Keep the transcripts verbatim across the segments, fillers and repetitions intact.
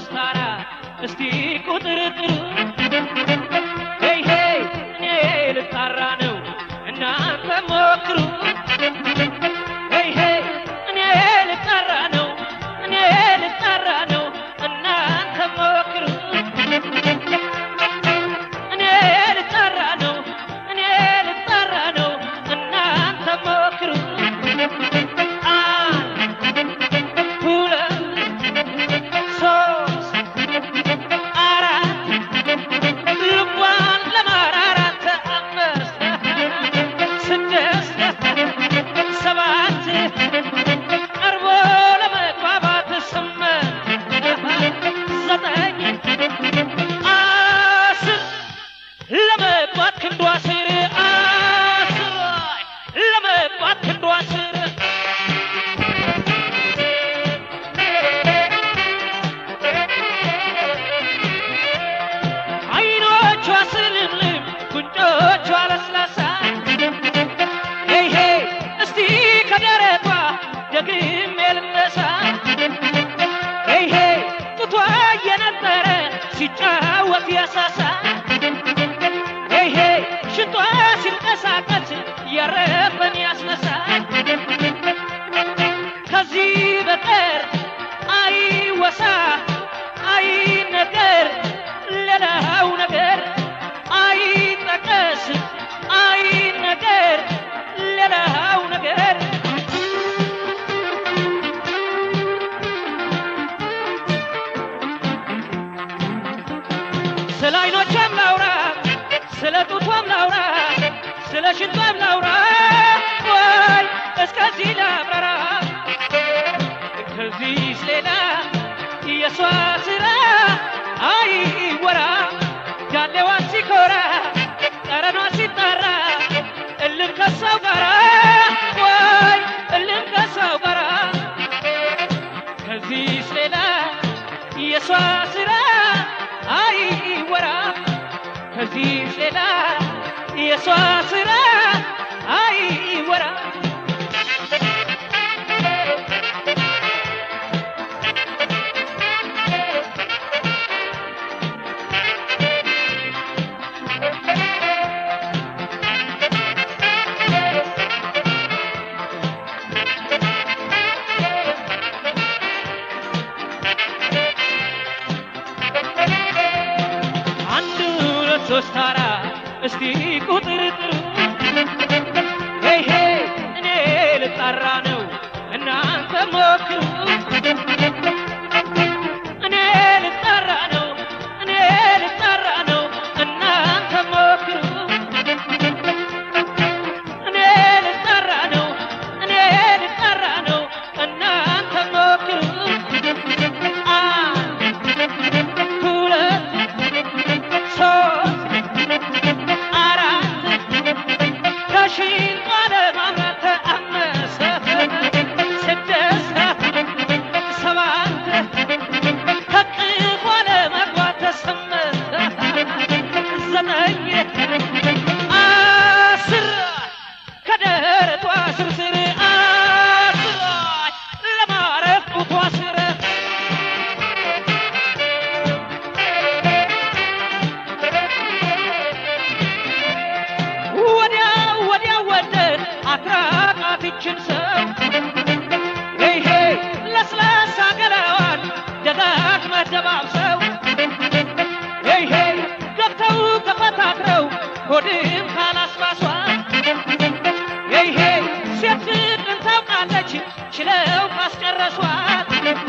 ሶስታራ እስቲ ቁጥር ጥሩ ሄይ ሄይ እኔ ልጣራ ነው እናንተ ሞክሩ ሄይ ሄይ እኔ ልጣራ ነው እኔ ልጣራ ነው እናንተ ሞክሩ እኔ ልጣራ ነው እኔ ልጣራ ነው እናንተ ሞክሩ ሲጫወት ያሳሳ ሄይ ሄይ ሽቷ ሲንቀሳቀስ ያረፈን ያስነሳ ከዚህ በቀር አይወሳ አይ ነገር ሌላው ነገር አይጠቀስ አይ ነገር ሌላው ነገር ስለ አይኖቿም ላውራ ስለ ጡቷም ላውራ ስለ ሽንቷም ላውራ ወይ እስከዚህ ላብራራ ከዚህስ ሌላ የሷ ስራ አይወራ ዳሌዋ ሲኮራ ጠረኗ ሲጣራ እልም ከሰው ጋራ ወይ እልም ከሰው ጋራ ከዚህስ ሌላ የሷ ስራ አይወራ ከዚህስ ሌላ የሷ ስራ አይወራ ሶስታራ እስቲ ቁጥር ጥሩ ሄይ ሄይ እኔ ልጣራ ነው እናንተ ሞክሩ እኔ ልጣራ ነው እኔ ልጣራ ነው እናንተ ሞክሩ እኔ ልጣራ ነው እኔ ልጣራ ነው እናንተ ሞክሩ ሆድም ካላስባሷት ሄይ ሄይ ሴት ፍቅርን ታውቃለች ችለው ካስጨረሷት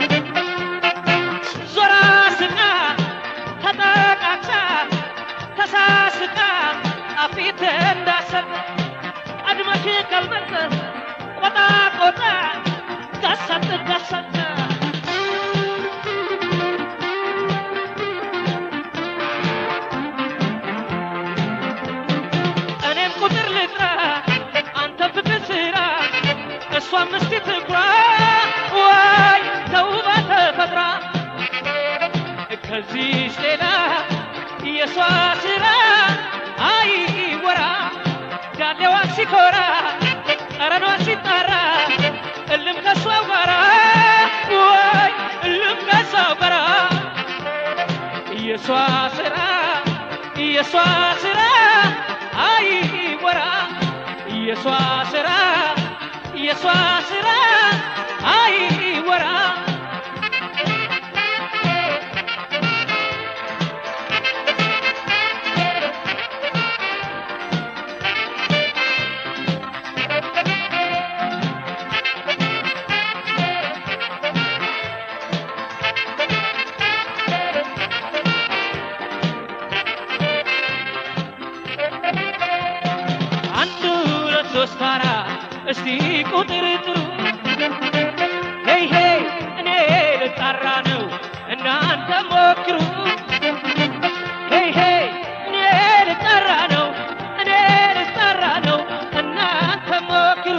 ዞራ ስቃ ተጠቃቅሳ ተሳስቃ አፊት እንዳሰጥ ቀድመሽ ቀልበጥ ቆጣ ቆጣ ገሰጥ ገሰጥ مسكت كرا واي توبة فترة كزيش ليلة يسوع سرا أي ورا قال لي واسي كورا أرنو سيطرة اللي مكسوا ورا የሷ ስራ የሷ ስራ አይወራ የሷ ስራ የሷ ስራ አይወራ እስቲ ቁጥር ጥሩ ሄይ ሄይ እኔ ልጣራ ነው እናንተ ሞክሩ ሄይ ሄይ እኔ ልጣራ ነው እኔ ልጣራ ነው እናንተ ሞክሩ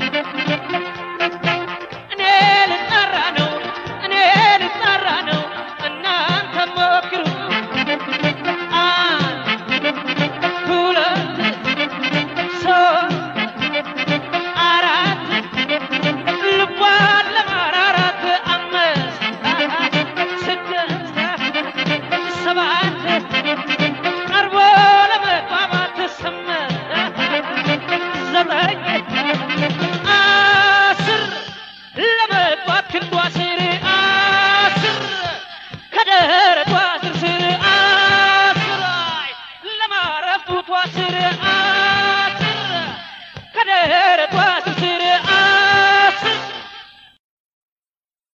እኔ ልጣራ ነው እኔ ልጣራ ነው እናንተ ሞክሩ Kadere